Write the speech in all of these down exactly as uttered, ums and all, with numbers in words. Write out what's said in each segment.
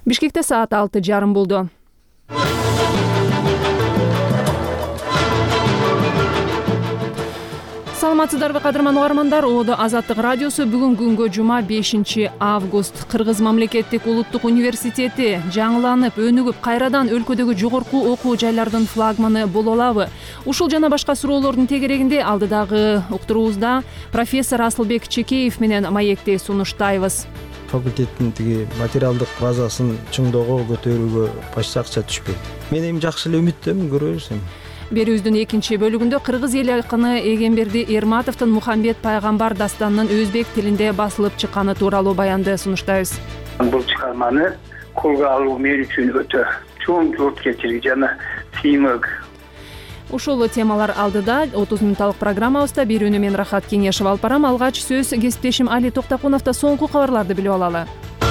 Бишкекте саат алты жарым болду. Саламатсыздарбы кадырман угармандар, Оодо Азаттык радиосу бүгүн күнгө жума бешинчи август. Кыргыз мамлекеттик улуттук университети жаңыланып, өнүгүп, кайрадан өлкөдөгү жогорку окуу жайлардын флагманы боло алабы? Ушул жана башка суроолордун тегерегинде алдыдагы уктуруубузда профессор Асылбек Чекеев менен маекти сунуштайбыз. Факультеттин тиги материалдык базасын чыңдоого, көтөрүүгө башка акча түшпөйт. Мен эми жакшы эле үмүттөмүн, көрөбүз эми. Берүүбүздүн экинчи бөлүгүндө кыргыз эл акыны Эгемберди Эрматовдун Мухаммед пайгамбар дастанынын өзбек тилинде басылып чыкканы тууралуу баянды сунуштайбыз. Бул чыгарманы колго алуу мен үчүн өтө чоң жоопкерчилик жана сыймык. Ушул темалар алдыда отуз мүнөттүк программабызда берүүнү мен Рахат Кеңешев алып барам. Алгач сөз кесиптешим Али Токтокуновдо соңку кабарларды билип алалы.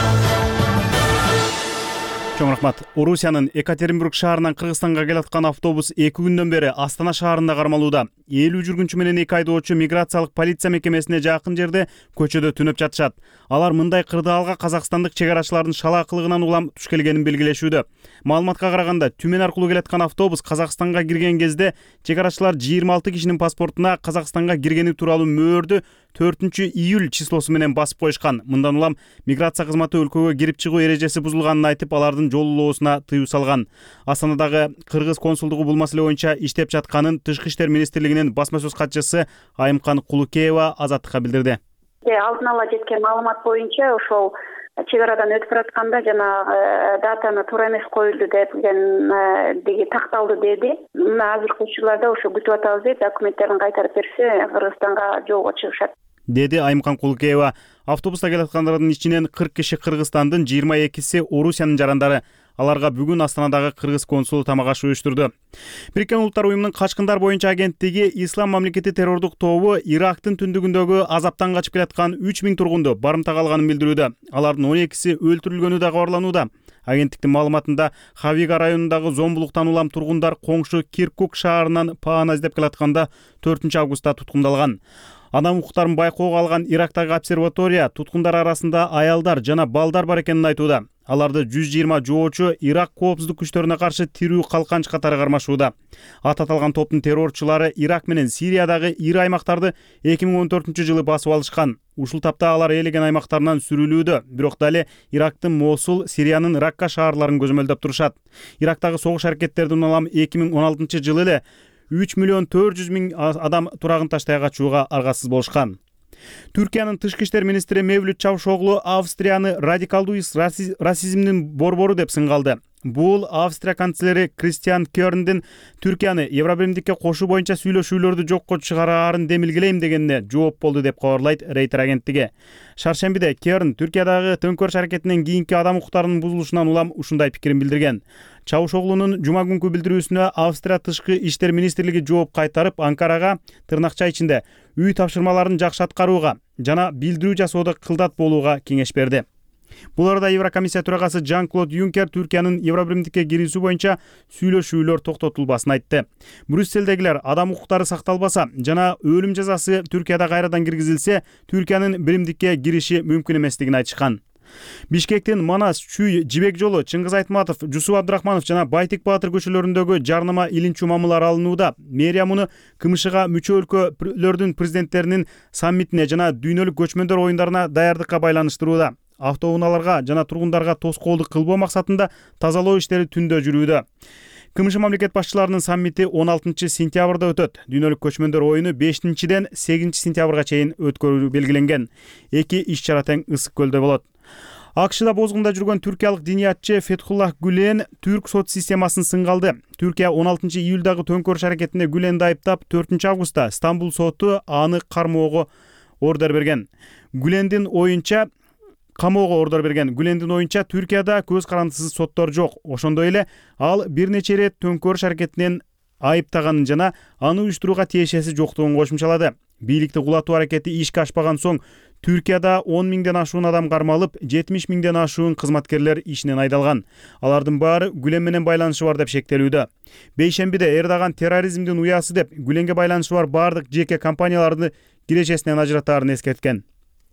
Чоң рахмат. Орусиянын Екатеринбург шаарынан Кыргызстанга келаткан автобус эки күндөн бери Астана шаарында кармалууда. элүү жүргүнчү менен эки айдоочу миграциялык полиция мекемесине жакын жерде көчөдө түнөп жатышат. Алар мындай кырдаалга казакстандык чек арачылардын шалаакылыгынан улам туш келгенин белгилешүүдө. Маалыматка караганда, Түмен аркылуу келаткан автобус Казакстанга кирген кезде чек арачылар жыйырма алты кишинин паспортуна Казакстанга киргени тууралуу мөөрдү төртүнчү июль числосу менен басып коюшкан. Мындан улам миграция кызматы өлкөгө кирип чыгуу эрежеси бузулганын айтып, алардын жолулоосуна тыюу салган. Астанадагы кыргыз консулдугу бул маселе боюнча иштеп жатканын Тышкы иштер министрлигинин басма сөз катчысы Айымкан Кулукеева Азаттыкка билдирди. Алдын ала жеткен маалымат боюнча ошол чек арадан өтүп баратканда жана датаны туура эмес коюлду деген деги такталды деди. Мына азыркы учурларда ошо күтүп атабыз дейт, документтерин кайтарып берсе Кыргызстанга жолго чыгышат, деди Айымкан Кулукеева. Автобуста келаткандардын ичинен кырк киши Кыргызстандын, жыйырма экиси Орусиянын жарандары. Аларга бүгүн Астанадагы кыргыз консулу тамак аш уюштурду. Бириккен Улуттар уюмунун качкындар боюнча агенттиги Ислам мамлекети террордук тобу Ирактын түндүгүндөгү азаптан качып келаткан үч миң тургунду барымтага алганын билдирүүдө. Алардын он экиси өлтүрүлгөнү да кабарланууда. Агенттиктин маалыматында Хавига районундагы зомбулуктан улам тургундар коңшу Киркук шаарынан паана издеп келатканда төртүнчү августта туткундалган. Адам укуктарын байкоого алган Ирактагы обсерватория туткундар арасында аялдар жана балдар бар экенин айтууда. Аларды жүз жыйырма жоочу Ирак коопсуздук күчтөрүнө каршы тирүү калканч катары кармашууда. Ат аталган топтун террорчулары Ирак менен Сириядагы ири аймактарды эки миң он төртүнчү жылы басып алышкан. Ушул тапта алар ээлеген аймактарынан сүрүлүүдө, бирок дали Ирактын Мосул, Сириянын Ракка шаарларын көзөмөлдөп турушат. Ирактагы согуш аракеттердин улам эки миң он алтынчы жылы эле үч миллион төрт жүз миң адам турагын таштай качууга аргасыз болушкан. Түркиянын тышкы иштер министри Мевлют Чавушоглу Австрияны радикалдуу расизмдин борбору деп сынгалды. Бул Австрия канцлери Кристиан Керндин Түркияны Евробиримдикке кошуу боюнча сүйлөшүүлөрдү жокко чыгараарын демилгелейм дегенине жооп болду деп кабарлайт Рейтер агенттиги. Шаршембиде Керн Түркиядагы төңкөрүш аракетинен кийинки адам укуктарынын бузулушунан улам ушундай пикирин билдирген. Чавушоглунун жума күнкү билдирүүсүнө Австрия тышкы иштер министрлиги жооп кайтарып, Анкарага тырнакча ичинде үй тапшырмаларын жакшы аткарууга жана билдирүү жасоодо кылдат болууга кеңеш берди. Бул арада Еврокомиссия төрагасы Жан-Клод Юнкер Түркиянын Евробиримдикке кирүүсү боюнча сүйлөшүүлөр токтотулбасын айтты. Брюсселдегилер адам укуктары сакталбаса жана өлүм жазасы Түркияда кайрадан киргизилсе, Түркиянын биримдикке кириши мүмкүн эместигин айтышкан. Бишкектин Манас, Чүй, Жибек жолу, Чыңгыз Айтматов, Жусуп Абдрахманов жана Байтик Баатыр көчөлөрүндөгү жарнама илинчүү мамылар алынууда. Мэрия муну КМШга мүчө өлкөлөрдүн президенттеринин саммитине жана дүйнөлүк көчмөндөр оюндарына даярдыкка байланыштырууда. Автоунааларга жана тургундарга тоскоолдук кылбоо максатында тазалоо иштери түндө жүрүүдө. КМШ мамлекет башчыларынын саммити он алтынчы сентябрда өтөт. Дүйнөлүк көчмөндөр оюну бешинчиден сегизинчи сентябрга чейин өткөрүү белгиленген. Эки иш чара тең Ысык көлдө болот. АКШда бозгунда жүргөн түркиялык диниятчы Фетхуллах Гүлен түрк сот системасын сынгалды. Түркия он алтынчы июлдагы төңкөрүш аракетинде Гүленди айыптап, төртүнчү августта Стамбул соту аны кармоого ордер берген. Гүлендин оюнча камоого ордер берген. Гүлендин оюнча Түркияда көз карандысыз соттор жок. Ошондой эле ал бир нече рет төңкөрүш аракетинен айыптаганын жана аны уюштурууга тиешеси жоктугун кошумчалады. Бийликти кулатуу аракети ишке ашпаган соң Түркияда он миңден ашуун адам кармалып, жетимиш миңден ашуун кызматкерлер ишинен айдалган. Алардын баары Гүлен менен байланышы бар деп шектелүүдө. Бейшембиде Эрдоган терроризмдин уясы деп Гүленге байланышы бар бардык жеке компанияларды кирешесинен ажыратаарын эскерткен.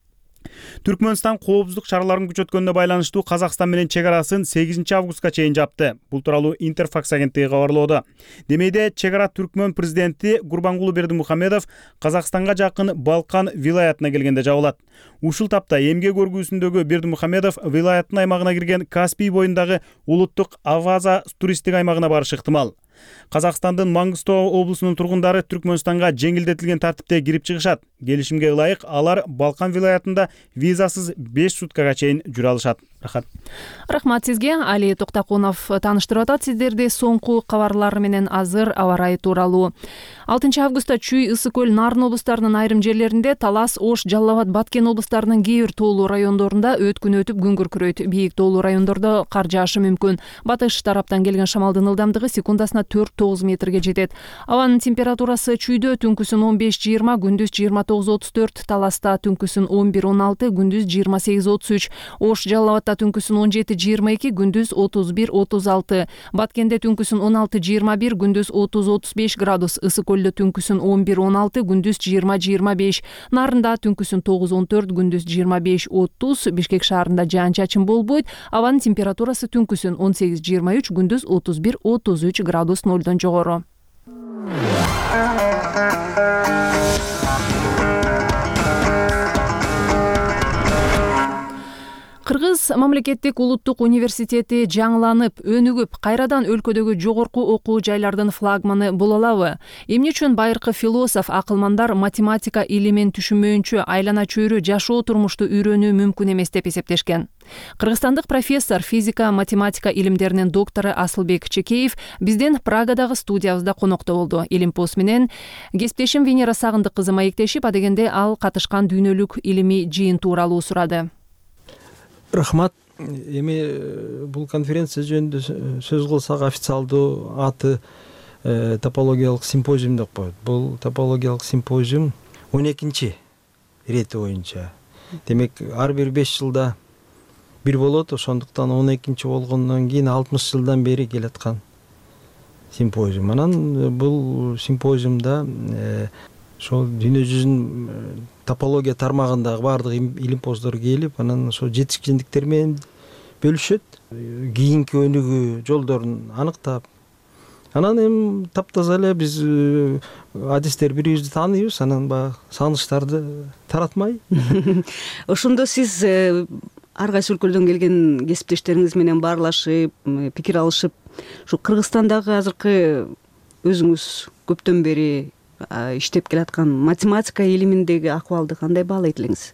Түркмөнстан коопсуздук чараларын күчөткөнүнө байланыштуу Казакстан менен чек арасын сегизинчи августка чейин жапты. Бул тууралуу Интерфакс агенттиги кабарлоодо. Демейде чек ара Түркмөн президенти Гурбангулы Бердимухамедов Казакстанга жакын Балкан вилаятына келгенде жабылат. Ушул тапта эмгек көргүүсүндөгү Бердимухамедов вилаяттын аймагына кирген Каспий боюндагы улуттук Аваза туристтик аймагына барышы ыктымал. Казакстандын Маңгыстоо облусунун тургундары Түркмөнстанга жеңилдетилген тартипте кирип чыгышат. Келишимге ылайык алар Балкан вилаятында визасыз беш суткага чейин жүрө алышат. Рахат. Рахмат сизге. Али Токтакунов таныштырып атат сиздерди соңку кабарлар менен азыр аба ырайы тууралуу. алтынчы августта Чүй, Ысык көл, Нарын облустарынын айрым жерлеринде, Талас, Ош, Жалал Абад, Баткен облустарынын кээ бир тоолуу райондорунда өткүн өтүп күн күркүрөйт. Бийик тоолуу райондордо кар жаашы мүмкүн. Батыш тараптан келген шамалдын ылдамдыгы секундасына төрт тогуз метрге жетет. Абанын температурасы Чүйдө түнкүсүн он беш жыйырма, күндүз жыйырма тогуз отуз төрт, Таласта түнкүсүн он бир он алты, күндүз жыйырма сегиз отуз үч, Ош, Жалал Абадта түнкүсүн он жети жыйырма эки, күндүз отуз бир отуз алты, Баткенде түнкүсүн он алты жыйырма бир, күндүз отуз отуз беш градус, Ысык көлдө түнкүсүн он бир он алты, күндүз жыйырма жыйырма беш, Нарында түнкүсүн тогуз он төрт, күндүз жыйырма беш отуз, Бишкек шаарында жаан чачын болбойт. Абанын температурасы түнкүсүн он сегиз жыйырма үч, күндүз отуз бир отуз үч градус нолдон жогору. Кыргыз мамлекеттик улуттук университети жаңыланып, өнүгүп, кайрадан өлкөдөгү жогорку окуу жайлардын флагманы боло алабы? Эмне үчүн байыркы философ, акылмандар математика илимин түшүнмөйүнчө айлана чөйрө жашоо турмушту үйрөнүү мүмкүн эмес деп эсептешкен. Кыргызстандык профессор, физика, математика илимдеринин доктору Асылбек Чекеев бизден Прагадагы студиябызда конокто болду. Илимпоз менен кесиптешим Венера Сагындык кызы маектешип, адегенде ал катышкан дүйнөлүк илимий жыйын тууралуу сурады. Рахмат. Эми бул конференция жөнүндө сөз кылсак, официалдуу аты топологиялык симпозиум деп коет. Бул топологиялык симпозиум он экинчи ирети боюнча. Демек, ар бир беш жылда бир болот, ошондуктан он экинчи болгондон кийин алтымыш жылдан бери келаткан симпозиум. Анан бул симпозиумда ошол дүйнө жүзүнүн топология тармагындагы баардык илимпоздор келип, анан ошо жетишкендиктер менен бөлүшөт, кийинки өнүгүү жолдорун аныктап. Анан эми таптаза эле биз адистер бирибизди тааныйбыз, анан баягы сагынычтарды таратмай. Ошондо сиз ар кайсы өлкөлөрдөн келген кесиптештериңиз менен баарлашып, пикир алышып, ушу Кыргызстандагы азыркы өзүңүз көптөн бери иштеп келаткан математика илиминдеги акыбалды кандай баалайт элеңиз?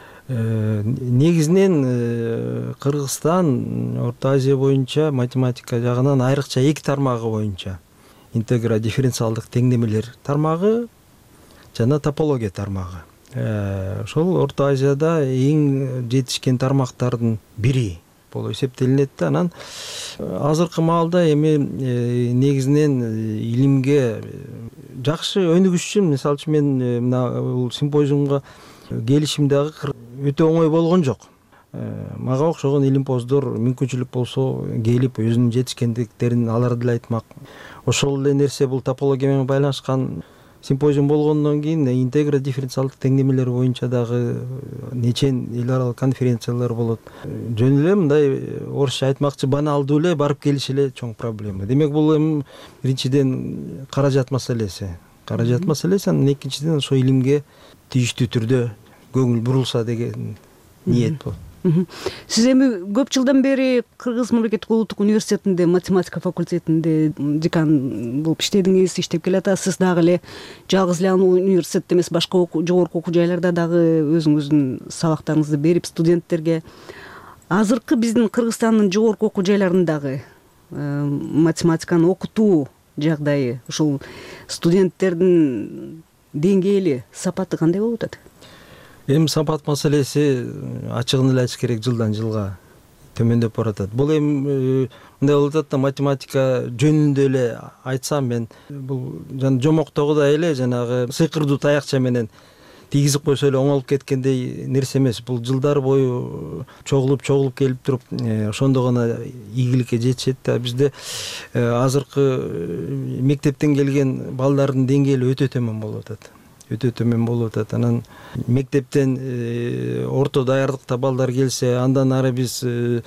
Негизинен Кыргызстан Орто Азия боюнча математика жагынан айрыкча эки тармагы боюнча интегра дифференциалдык теңдемелер тармагы жана топология тармагы. Ошол Орто Азияда эң жетишкен тармактардын бири болуп эсептелинет да. Анан азыркы маалда эми негизинен илимге жакшы өнүгүш үчүн, мисалы үчүн мен мына бул симпозиумга келишим дагы өтө оңой болгон жок. Мага окшогон илимпоздор мүмкүнчүлүк болсо келип өзүнүн жетишкендиктерин алар деле айтмак. Ошол эле нерсе бул топология менен байланышкан симпозиум болгондон кийин интегра дифференциалдык теңдемелер боюнча дагы нечен эл аралык конференциялар болот. Жөн эле мындай орусча айтмакчы баналдуу эле барып келиш эле чоң проблема. Демек бул эми биринчиден каражат маселеси. Каражат маселеси, анан экинчиден ошо илимге тийиштүү түрдө көңүл бурулса деген ниет болот. Сиз эми көп жылдан бери Кыргыз мамлекеттик улуттук университетинде математика факультетинде декан болуп иштедиңиз, иштеп келатасыз. Дагы эле жалгыз эле университетте эмес, башка жогорку окуу жайларда дагы өзүңүздүн сабактарыңызды берип студенттерге. Азыркы биздин Кыргызстандын жогорку окуу жайларындагы математиканы окутуу жагдайы, ушул студенттердин деңгээли, сапаты кандай болуп атат? Эми сапат маселеси ачыгын эле айтыш керек, жылдан жылга төмөндөп баратат. Бул эми мындай болуп атат да, математика жөнүндө эле айтсам, мен бул жана жомоктогудай эле жанагы сыйкырдуу таякча менен тийгизип койсо эле оңолуп кеткендей нерсе эмес. Бул жылдар бою чогулуп чогулуп келип туруп, ошондо гана ийгиликке жетишет да. Бизде азыркы мектептен келген балдардын деңгээли өтө төмөн болуп атат. өтө төмөн болуп атат. Анан мектептен орто даярдыкта балдар келсе, андан ары биз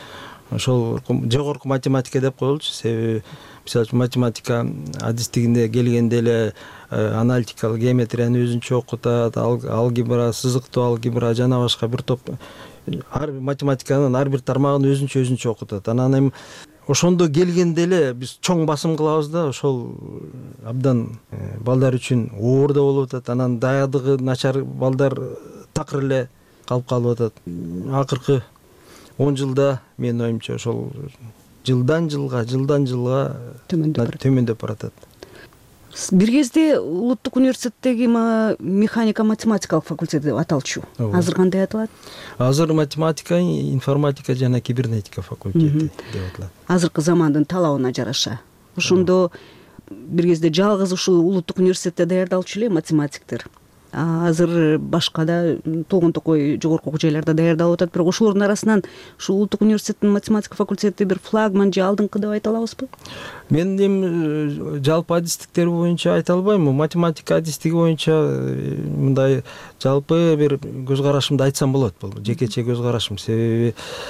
ошол жогорку математика деп коелучу. Себеби мисалы үчүн математика адистигинде келгенде эле аналитикалык геометрияны өзүнчө окутат, алгебра, сызыктуу алгебра жана башка бир топ ар математиканын ар бир тармагын өзүнчө өзүнчө окутат. Анан эми ошондо келгенде эле биз чоң басым кылабыз да, ошол абдан балдар үчүн оор да болуп атат. Анан даярдыгы начар балдар такыр эле калып калып атат. Акыркы он жылда менин оюмча ошол жылдан жылга жылдан жылга төмөндөп баратат. Бир кезде улуттук университеттеги механика математикалык факультет деп аталчу. Азыр кандай аталат? Азыр математика, информатика жана кибернетика факультети деп аталат. Азыркы замандын талабына жараша. Ошондо бир кезде жалгыз ушул улуттук университетте даярдалчу эле математиктер. Азыр башка да тогон токой жогорку окуу жайларда даярдалып атат. Бирок ошолордун арасынан ушул улуттук университеттин математика факультети бир флагман же алдыңкы деп айта алабызбы? Мен эми жалпы адистиктер боюнча айта албайм. Математика адистиги боюнча мындай жалпы бир көз карашымды айтсам болот. Бул жекече көз карашым. Себеби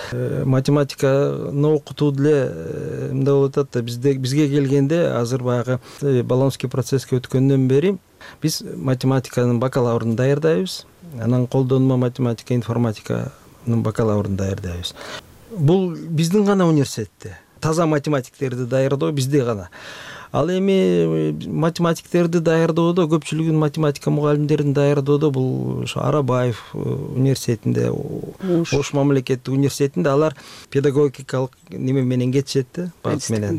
математиканы окутуу деле мындай болуп атат да, бизде бизге келгенде азыр баягы Болонский процесске өткөндөн бери биз математиканын бакалаврын даярдайбыз. Анан колдонмо математика, информатиканын бакалаврын даярдайбыз. Бул биздин гана университетте. Таза математиктерди даярдоо бизде гана. Ал эми математиктерди даярдоодо, көпчүлүгүн математика мугалимдерин даярдоодо бул ошо Арабаев университетинде, Ош мамлекеттик университетинде алар педагогикалык неме менен кетишет да, багыт менен.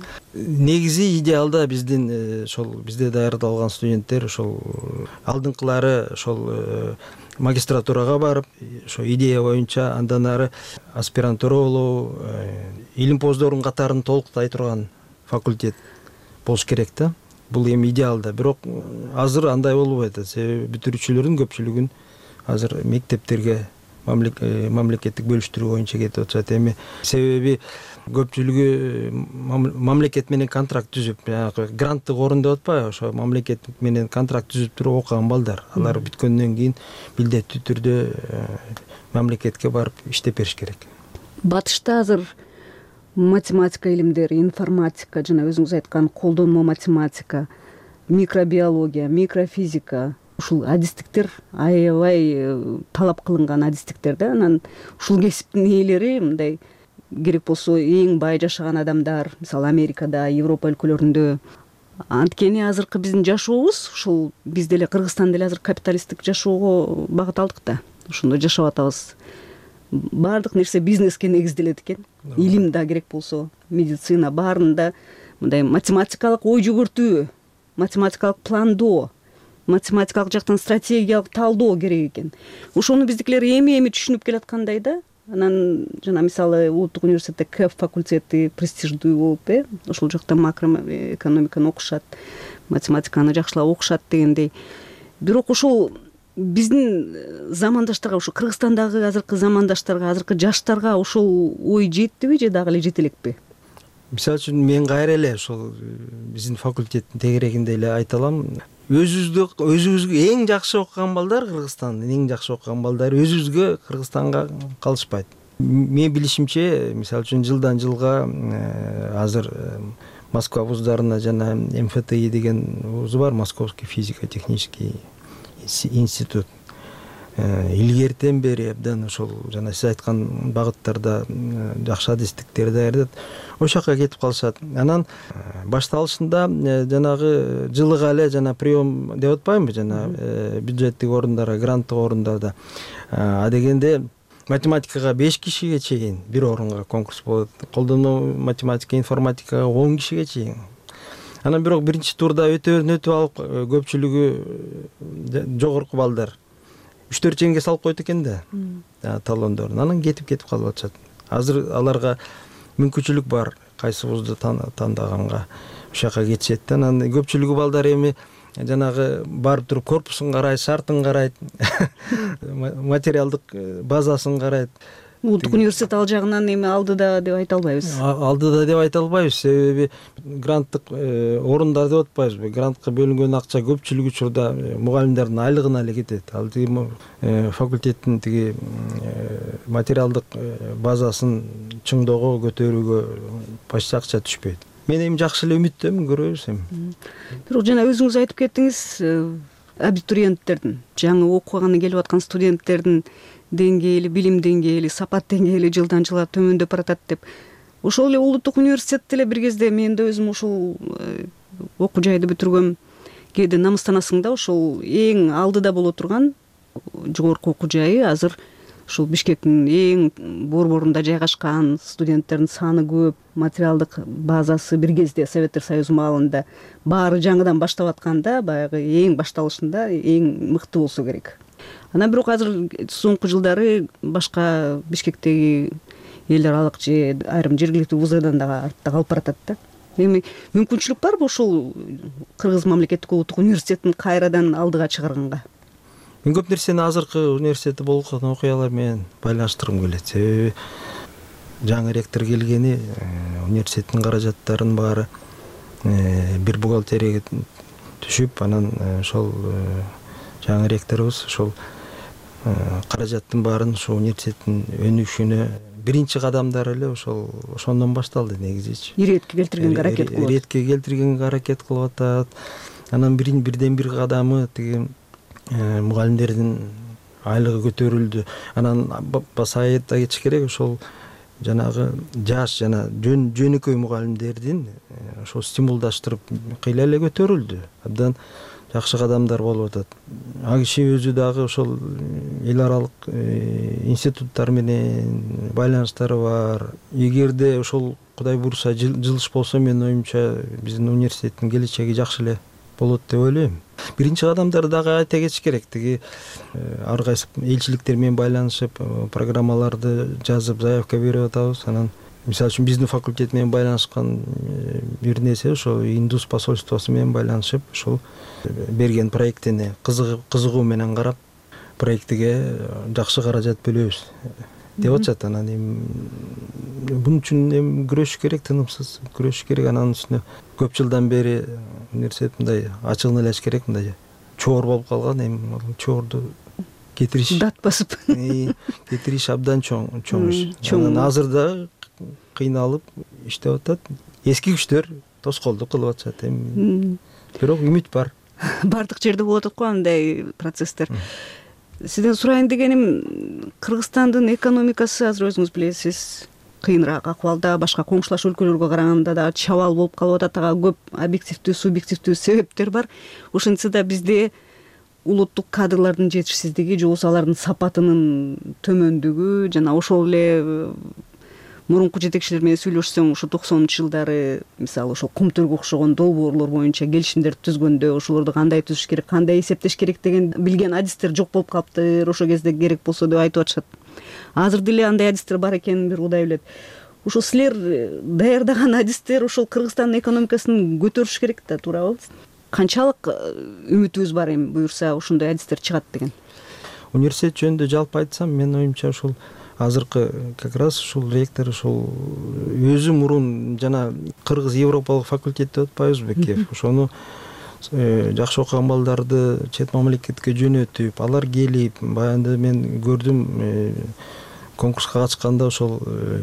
Негизи идеалда биздин ошол бизде даярдалган студенттер ошол алдыңкылары ошол магистратурага барып, ошо идея боюнча андан ары аспирантура болуу, илим-поздордун катарын толуктай турган факультет болуш керек да. Бул эми идеалда. Бирок азыр андай болбой атат. Себеби бүтүрүүчүлөрдүн көпчүлүгүн азыр мектептерге мамлекеттик бөлүштүрүү боюнча кетип атышат. Эми себеби көпчүлүгү мамлекет менен контракт түзүп, гранттык орун деп атпайбы, ошо мамлекет менен контракт түзүп туруп окуган балдар. Алар бүткөндөн кийин милдеттүү түрдө мамлекетке барып иштеп бериш керек. Батышта азыр математика илимдери, информатика жана өзүңүз айткан колдонмо математика, микробиология, микрофизика, ушул адистиктер аябай талап кылынган адистиктер да. Анан ушул кесиптин ээлери мындай керек болсо эң бай жашаган адамдар, мисалы Америкада, Европа өлкөлөрүндө. Анткени азыркы биздин жашообуз ушул биз деле Кыргызстан деле азыр капиталисттик жашоого багыт алдык да. Ошондо жашап атабыз. Баардык нерсе бизнеске негизделет экен. Илим да керек болсо, медицина баарында мындай математикалык ой жүгүртүү, математикалык пландоо, математикалык жактан стратегиялык талдоо керек экен. Ошону биздикилер эми-эми түшүнүп келаткандай да. Анан жана мисалы улуттук университетте КЭФ факультети престиждүү болуп, э, ошол жакта макроэкономиканы окушат, математиканы жакшылап окушат дегендей. Бирок ошол биздин замандаштарга, ушу Кыргызстандагы азыркы замандаштарга, азыркы жаштарга ошол ой жеттиби же дагы эле жете элекпи? Мисалы үчүн мен кайра эле ошол биздин факультеттин тегерегинде эле айта алам. Өзүбүздө өзүбүзгө эң жакшы окуган балдар, Кыргызстандын эң жакшы окуган балдары өзүбүзгө Кыргызстанга калышпайт. Мен билишимче, мисалы үчүн жылдан жылга азыр Москва вуздарына жана эм эф ти и деген вуз бар, Московский физико-технический институт. Илгертен бери абдан ошол жана сиз айткан багыттарда жакшы адистиктер даярдайт. Ошол жака кетип калышат. Анан башталышында жанагы жылыга эле жана прием деп атпаймынбы, жана бюджеттик орундарга, гранттык орундарда. А дегенде математикага беш кишиге чейин бир орунга конкурс болот. Колдонмо математика, информатикага он кишиге чейин. Анан бирок биринчи турда өтөөрүн өтүп алып, көпчүлүгү жогорку балдар үч төрт чеңге салып койт экен да, талондорун. Анан кетип кетип калып атышат. Азыр аларга мүмкүнчүлүк бар, кайсы вузду тандаганга ошол жака кетишет. Анан көпчүлүгү балдар эми жанагы барып туруп корпусун карайт, шартын карайт, материалдык базасын карайт. улуттук университет ал жагынан эми алдыда деп айта албайбыз. Алдыда деп айта албайбыз, себеби гранттык орундар деп атпайбызбы. Грантка бөлүнгөн акча көпчүлүк учурда мугалимдердин айлыгына эле кетет. Ал тиги факультеттин тиги материалдык базасын чыңдоого, көтөрүүгө почти акча түшпөйт. Мен эми жакшы эле үмүттөмүн, көрөбүз эми. Бирок жана өзүңүз айтып кеттиңиз, абитуриенттердин, жаңы окуганы келип аткан студенттердин деңгээли, билим деңгээли, сапат деңгээли жылдан жылга төмөндөп баратат деп. Ошол эле улуттук университетте эле бир кезде мен да өзүм ушул окуу жайды бүтүргөм. Кээде намыстанасың да, ошол эң алдыда боло турган жогорку окуу жайы азыр ушул Бишкектин эң борборунда жайгашкан, студенттердин саны көп, материалдык базасы бир кезде Советтер Союзу маалында баары жаңыдан баштап атканда, баягы эң башталышында эң мыкты болсо керек. Анан бирок азыр соңку жылдары башка Бишкектеги эл аралык же айрым жергиликтүү вуздардан дагы артта калып баратат да. Эми мүмкүнчүлүк барбы ушул Кыргыз мамлекеттик улуттук университетин кайрадан алдыга чыгарганга? Мен көп нерсени азыркы университетте болуп калган окуялар менен байланыштыргым келет. Себеби жаңы ректор келгени, университеттин каражаттарынын баары бир бухгалтерияга түшүп, анан ошол жаңы ректорубуз ошол каражаттын баарын ошол университеттин өнүгүшүнө биринчи кадамдары эле ошол ошондон башталды негизичи. Иретке келтиргенге аракет кылып. Иретке келтиргенге аракет кылып атат. Анан бирден бир кадамы тиги мугалимдердин айлыгы көтөрүлдү. Анан баса айта кетиш керек, ошол жанагы жаш жана жөнөкөй мугалимдердин ошол стимулдаштырып кыйла эле көтөрүлдү. Абдан жакшы кадамдар болуп атат. Ал киши өзү дагы ошол эл аралык институттар менен байланыштары бар. Эгерде ошол Кудай буйруса жылыш болсо, менин оюмча биздин университеттин келечеги жакшы эле болот деп ойлойм. Биринчи кадамдарды дагы айта кетиш керек. Тиги ар кайсы элчиликтер менен байланышып, программаларды жазып, заявка берип атабыз. Анан мисалы үчүн биздин факультет менен байланышкан бир нерсе ошол Индус посольствосу менен байланышып, ошол берген проектине кызыгуу менен карап, проектиге жакшы каражат бөлөбүз деп атышат. Анан эми бун үчүн эми күрөшүш керек, тынымсыз күрөшүш керек. Анан үстүнө көп жылдан бери университет мындай ачыгын элеш керек, мындай чоор болуп калган. Эми чоорду кетириш, дат басып кетириш абдан чоң чоң иш. Анан азыр да кыйналып иштеп атат. Эски күчтөр тоскоолдук кылып атышат. Эми бирок үмүт бар. Бардык жерде болуп атат го андай процесстер. Сизден сурайын дегеним, Кыргызстандын экономикасы азыр өзүңүз билесиз, кыйыныраак акыбалда, башка коңшулаш өлкөлөргө караганда да чабал болуп калып атат. Ага көп объективдүү, субъективдүү себептер бар. Ошентсе да бизде улуттук кадрлардын жетишсиздиги же болбосо алардын сапатынын төмөндүгү, жана ошол эле мурунку жетекчилер менен сүйлөшсөң, ошо токсонунчу жылдары мисалы ошо Кумтөргө окшогон долбоорлор боюнча келишимдерди түзгөндө ошолорду кандай түзүш керек, кандай эсептеш керек деген билген адистер жок болуп калыптыр. Ошол кезде керек болсо деп айтып атышат. Азыр деле андай адистер бар экенин бир Кудай билет. Ошо силер даярдаган адистер ошол Кыргызстандын экономикасын көтөрүш керек да, туурабы? Канчалык үмүтүбүз бар эми буюрса ошондой адистер чыгат деген? Университет жөнүндө жалпы айтсам, менин оюмча ушул азыркы как раз ушул ректор ошол өзү мурун жана Кыргыз Европалык факультет деп атпайбызбы, Кев. Ошону жакшы окуган балдарды чет мамлекетке жөнөтүп, алар келип, баягы мен көрдүм, конкурска катышканда ошол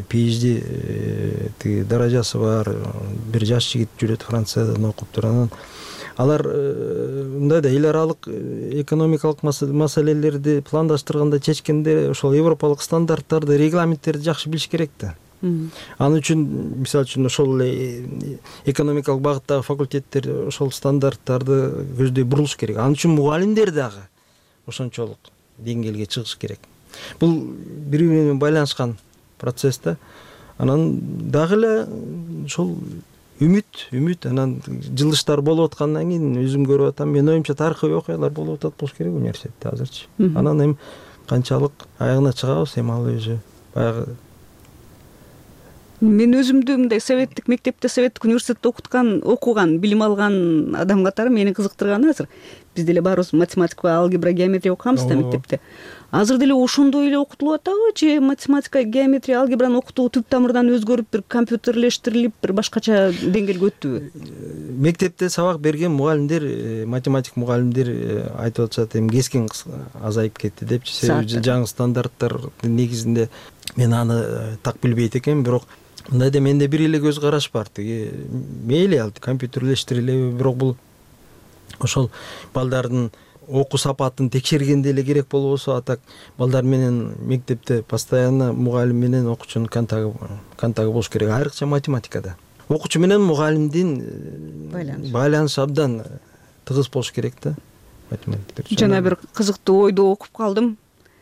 PhD тиги даражасы бар бир жаш жигит жүрөт, Франциядан окуптур. Анан алар мындай да эл аралык экономикалык маселелерди пландаштырганда, чечкенде ошол европалык стандарттарды, регламенттерди жакшы билиш керек да. Ал үчүн мисалы үчүн ошол экономикалык багыттагы факультеттер ошол стандарттарды көздөй бурулуш керек. Ал үчүн мугалимдер дагы ошончолук деңгээлге чыгыш керек. Бул бири бири менен байланышкан процесс да. Анан дагы эле ошол үмүт, үмүт анан жылыштар болуп аткандан кийин өзүм көрүп атам. Мен оюмча тарыхый окуялар болуп атат болуш керек университетте азырчы. Анан эми канчалык аягына чыгабыз, эми ал өзү баягы мен өзүмдү мындай советтик мектепте, советтик университетте окуткан окуган билим алган адам катары мени кызыктырганы азыр биз деле баарыбыз математика, алгебра, геометрия окуганбыз да мектепте. Азыр деле ошондой эле окутулуп атабы же математика, геометрия, алгебраны окутуу түп тамырдан өзгөрүп, бир компьютерлештирилип, бир башкача деңгээлге өттүбү? Мектепте сабак берген мугалимдер, математик мугалимдер айтып атышат, эми кескин азайып кетти депчи. Себеби жаңы стандарттар негизинде мен аны так билбейт экенмин, бирок мындайда менде бир эле көз караш бар. Тиги мейли ал компьютерлештирилеби, бирок бул ошол балдардын окуу сапатын текшергенде эле керек болбосо, а так балдар менен мектепте постоянно мугалим менен окуучунун контагы контагы болуш керек, айрыкча математикада. Окуучу менен мугалимдин байланышы абдан тыгыз болуш керек да математиктер. Жана бир кызыктуу ойду окуп калдым.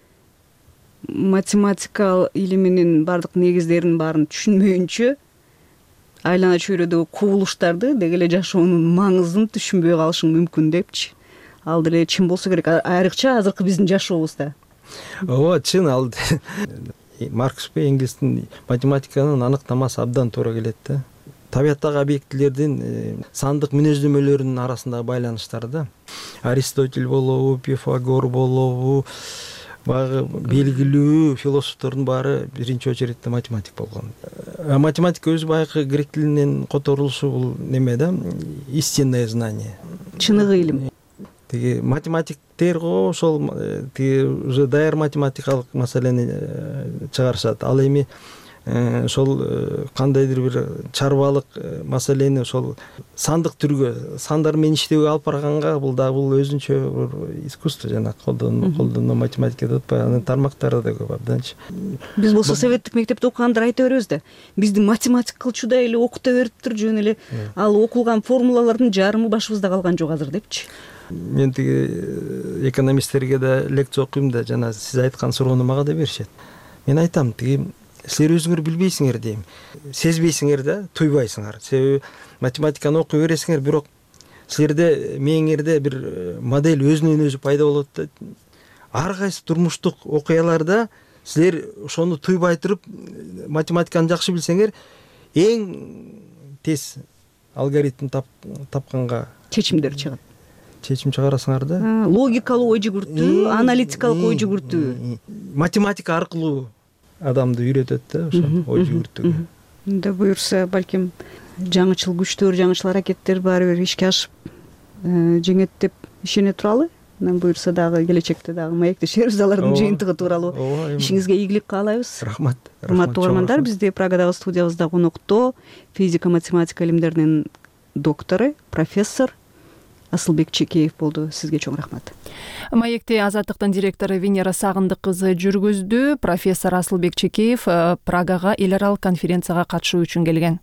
Математика илиминин бардык негиздерин баарын түшүнмөйүнчө айлана чөйрөдөгү кубулуштарды деги эле жашоонун маңызын түшүнбөй калышың мүмкүн депчи. Ал деле чын болсо керек, айрыкча азыркы биздин жашообузда. Ооба, чын. Ал Маркс пе Энгельстин математиканын аныктамасы абдан туура келет да. Табияттагы объектилердин сандык мүнөздөмөлөрүнүн арасындагы байланыштар да. Аристотель болобу, Пифагор болобу, баягы белгилүү философтордун баары биринчи очередде математик болгон. Математика өзү баягы грек тилинен которулушу, бул неме да, истинное знание. Чыныгы илим. Тиги математиктер го ошол тиги уже даяр математикалык маселени чыгарышат. Ал эми ошол кандайдыр бир чарбалык маселени ошол сандык түргө, сандар менен иштөөгө алып барганга, бул да бул өзүнчө искусство, жана колдоно математика деп атпайбы, анын тармактары да көп абданчы. Биз болсо советтик мектепте окугандар айта беребиз да, бизди математик кылчудай эле окута бериптир, жөн эле ал окулган формулалардын жарымы башыбызда калган жок азыр депчи. Мен тиги экономисттерге да лекция окуйм да, жана сиз айткан суроону мага да беришет. Мен айтам, тиги силер өзүңөр билбейсиңер дейм, сезбейсиңер да, туйбайсыңар. Себеби математиканы окуй бересиңер, бирок силерде мээңерде бир модель өзүнөн өзү пайда болот да. Ар кайсы турмуштук окуяларда силер ошону туйбай туруп математиканы жакшы билсеңер, эң тез алгоритм тапканга чечимдер чыгат. Чечим чыгарасыңар да. Логикалуу ой жүгүртүү, аналитикалык ой жүгүртүү. Математика аркылуу адамды үйрөтөт да, ошо ой жүгүртүүгө. Да буюрса, балким жаңычыл күчтөр, жаңычыл аракеттер баары бир ишке ашып жеңет деп ишене туралы. Анан буюрса дагы келечекте дагы маектешербиз алардын жыйынтыгы тууралуу. Ишиңизге ийгилик каалайбыз. Рахмат. Урматтуу угармандар, бизде Прагадагы студиябызда конокто физика, математика илимдеринин доктору, профессор Асылбек Чекеев болду. Сизге чоң рахмат. Маекти Азаттыктын директору Венера Сагындык кызы жүргүздү. Профессор Асылбек Чекеев Прагага эл аралык конференцияга катышуу үчүн келген.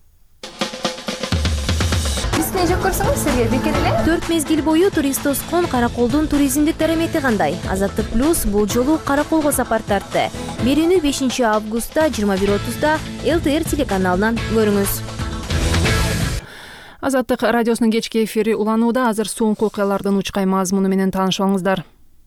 Бизге жок көрсөңүз сизге бекер эле. Төрт мезгил бою турист тоскон Караколдун туризмдик дарамети кандай? Азаттык плюс бул жолу Караколго сапар тартты. Берүүнү бешинчи августта жыйырма бир отузда эл тэ эр телеканалынан көрүңүз. Азаттык радиосунун кечки эфири уланууда. Азыр соңку окуялардын учкай мазмуну менен таанышып алыңыздар.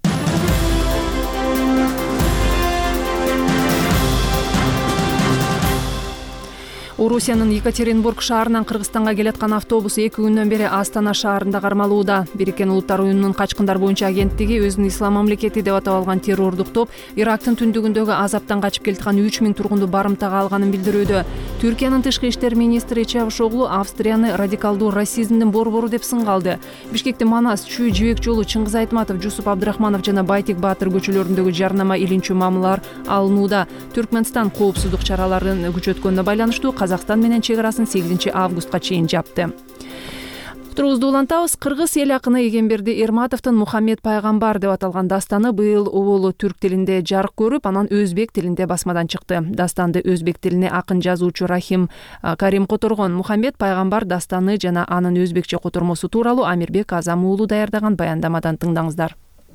Орусиянын Екатеринбург шаарынан Кыргызстанга келаткан автобус эки күндөн бери Астана шаарында кармалууда. Бириккен Улуттар уюмунун качкындар боюнча агенттиги өзүн ислам мамлекети деп атап алган террордук топ Ирактын түндүгүндөгү азаптан качып келаткан үч миң тургунду барымтага алганын билдирүүдө. Түркиянын тышкы иштер министри Чавушоглу Австрияны радикалдуу расизмдин борбору деп сынгалды. Бишкекте Манас, Чүй жибек жолу, Чыңгыз Айтматов, Жусуп Абдрахманов жана Байтик Баатыр көчөлөрүндөгү жарнама илинчүү мамлалар алынууда. Түркмөнстан коопсуздук чараларын күчөткөнүнө байланыштуу Казакстан менен чек арасын сегизинчи августка чейин жапты. Турубузду улантабыз. Кыргыз эл акыны Эгемберди Эрматовдун Мухаммед пайгамбар деп аталган дастаны быйыл оболу түрк тилинде жарык көрүп, анан өзбек тилинде басмадан чыкты. Дастанды өзбек тилине акын жазуучу Рахим Карим которгон. Мухаммед пайгамбар дастаны жана анын өзбекче котормосу тууралуу Амирбек Азам уулу даярдаган баяндамадан тыңдаңыздар.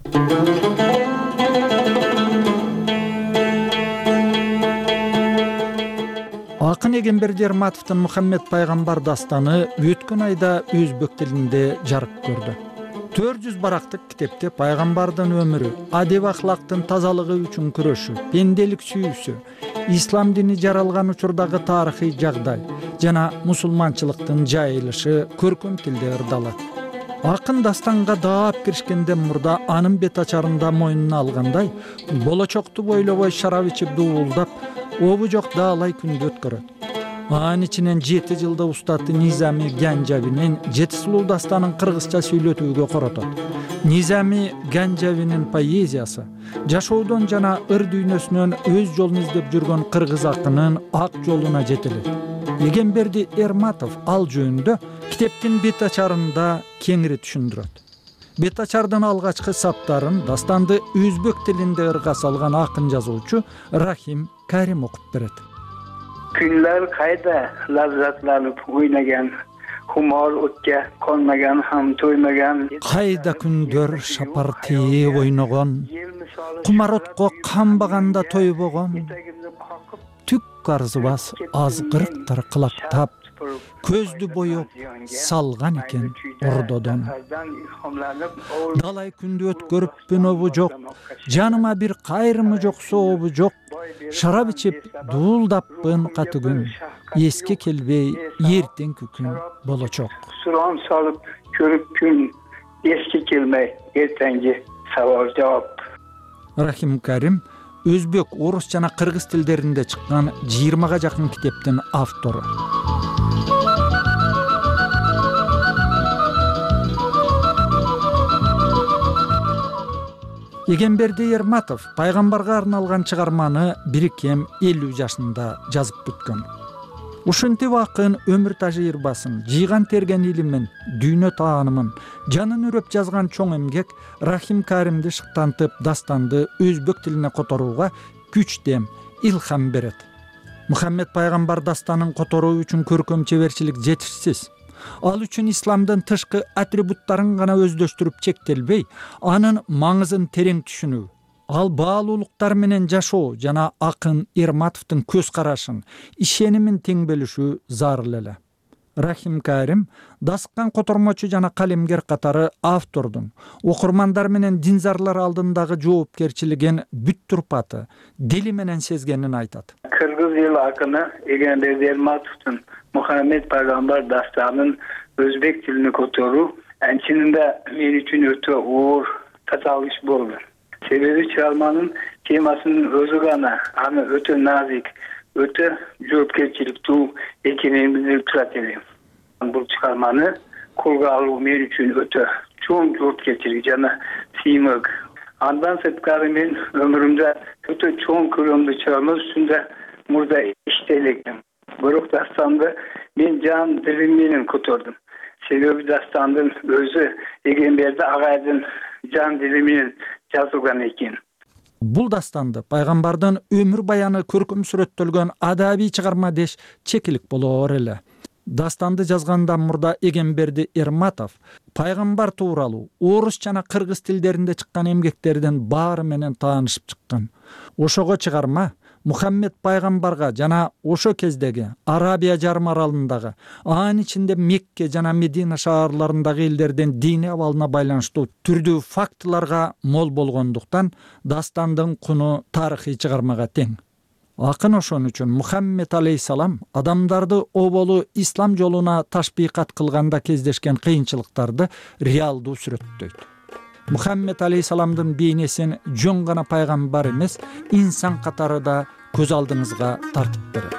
Акын Эгемберди Эрматовдун Мухаммед пайгамбар дастаны өткөн айда өзбек тилинде жарык көрдү. төрт жүз барактык китепте пайгамбардын өмүрү, адеп ахлактын тазалыгы үчүн күрөшү, пенделик сүйүүсү, ислам дини жаралган учурдагы тарыхый жагдай жана мусулманчылыктын жайылышы көркөм тилде ырдалат. Акын дастанга даап киришкенден мурда анын бет ачарында мойнуна алгандай, болочокту бойлобой шарап ичип дуулдап, обу жок даалай күндү өткөрөт. Анын ичинен жети жылда устаты Низами Ганжавинин жети сулуу дастанын кыргызча сүйлөтүүгө коротот. Низами Ганжавинин поэзиясы жашоодон жана ыр дүйнөсүнөн өз жолун издеп жүргөн кыргыз акынын ак жолуна жетелейт. Эгемберди Эрматов ал жөнүндө китептин бет ачарында кеңири түшүндүрөт. Бет ачардын алгачкы саптарын дастанды өзбек тилинде ырга салган акын жазуучу Рахим Карим окуп берет. Günler kayda lazzatlanıp oynagan, humor o'tga konmagan ham to'ymagan. Кайда күндөр шапар тээп ойногон, кумаротко камбаганда тойбогон, түк арзыбас азгырыктар кылактап, көздү боюп салган экен ордодон. Далай күндү өткөрүппүн обу жок, жаныма бир кайрымы жоксо обу жок. Шарап ичип дуулдаппын каты күн, эске келбей эртеңки күн болочок. Суран салып көрүп күн, эске келмей эртеңки сабар жооп. Рахим Карим өзбек, орус жана кыргыз тилдеринде чыккан жыйырмага жакын китептин автору. Эгемберди Эрматов пайгамбарга арналган чыгарманы бир кем элүү жашында жазып бүткөн. Ушинтип акын өмүр тажрыйбасын, жыйган терген илимин, дүйнө таанымын, жанын үрөп жазган чоң эмгек Рахим Каримди шыктантып дастанды өзбек тилине которууга күч дем, илхам берет. Мухаммед пайгамбар дастанын которуу үчүн көркөм чеберчилик жетишсиз. Ал үчүн исламдын тышкы атрибуттарын гана өздөштүрүп чектелбей, анын маңызын терең түшүнүү, ал баалуулуктар менен жашоо жана акын Эрматовдун көз карашын, ишенимин тең бөлүшүү зарыл эле. Рахим Карим даскан котормочу жана калемгер катары автордун окурмандар менен динзарлар алдындагы жоопкерчилигин бүт турпаты дили менен сезгенин айтат. Kırgız yıl akını Егемберди Эрматовдун Muhammed Peygamber dastanın Özbek dilini kotoru ençininde men üçün öte uğur tatalış boldu. Sebebi çıkarmanın temasının özü gana, anı öte nazik, öte жоопкерчилик туу экенин билдирип турат элем. Бул чыгарманы колго алуу мен үчүн өтө чоң жоопкерчилик жана сыймык. Андан сырткары мен өмүрүмдө өтө чоң көлөмдүү чыгарма үстүндө мурда иштелегем. Бирок дастанды мен жан дилим менен көтөрдүм. Себеби дастандын өзү Эгемберди агайдын жан дили менен жазылган экен. Бул дастанды пайгамбардын өмүр баяны көркөм сүрөттөлгөн адабий чыгарма деш чекилик болоор эле. Дастанды жазгандан мурда Эгемберди Эрматов пайгамбар тууралуу орус жана кыргыз тилдеринде чыккан эмгектердин баары менен таанышып чыккан. Ошого чыгарма Мухаммед пайгамбарга жана ошо кездеги Арабия жарым аралындагы, анын ичинде Мекке жана Медина шаарларындагы элдердин диний абалына байланыштуу түрдүү фактыларга мол болгондуктан дастандын куну тарыхый чыгармага тең. Акын ошон үчүн Мухаммед алейхисалам адамдарды оболу ислам жолуна ташбикат кылганда кездешкен кыйынчылыктарды реалдуу сүрөттөйт. Мухаммед алейхисаламдын бейнесин жөн гана пайгамбар эмес, инсан катары да көз алдыңызга тартып берет.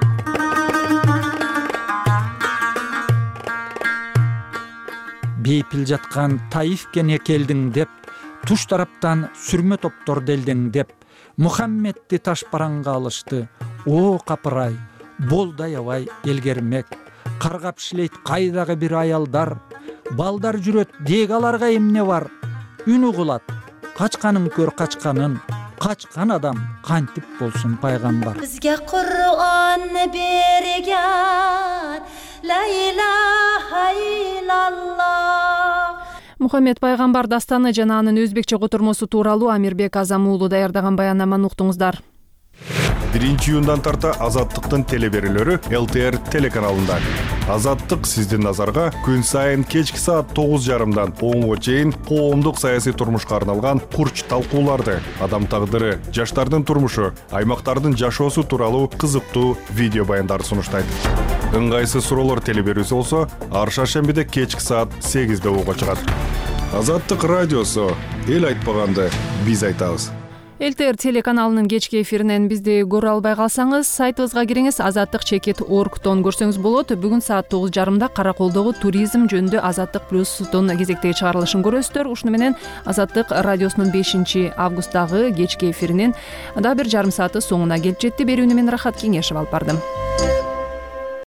Бейпил жаткан Таифке не келдиң деп, туш тараптан сүрмө топтор делдиң деп, Мухаммедти таш параңга алышты. О капырай, болдай абай элгермек, каргап шилейт кайдагы бир аялдар, балдар жүрөт дег аларга эмне бар? Үн угулат, качканын көр качканын, качкан адам кантип болсун пайгамбар. Бизге Кур'ан берген, ла илаха илlallah. Мухаммед пайгамбар дастаны жана анын өзбекче котормосу тууралуу Амирбек Азам уулу даярдаган баяннаманы уктуңуздар. биринчи июндан тарта Азаттыктын телеберүүлөрү эл тэ эр телеканалында. Азаттык сиздин назарга күн сайын кечки саат тогуз жарымдан онго чейин коомдук саясий турмушка арналган курч талкууларды, адам тагдыры, жаштардын турмушу, аймактардын жашоосу тууралуу кызыктуу видео баяндарды сунуштайт. Ыңгайсыз суроолор телеберүүсү болсо, ар шаршембиде кечки саат сегизде ого чыгат. Азаттык радиосу, эл айтпаганды биз айтабыз. эл тэ эр телеканалынын кечки эфиринен бизди көрө албай калсаңыз, сайтыбызга кириңиз, азаттык чекит оргтон көрсөңүз болот. Бүгүн саат тогуз жарымда Караколдогу туризм жөнүндө Азаттык плюстун кезектеги чыгарылышын көрөсүздөр. Ушуну менен Азаттык радиосунун бешинчи августтагы кечки эфиринин дагы бир жарым сааты соңуна келип жетти. Берүүнү мен Рахат Кеңешев алып бардым.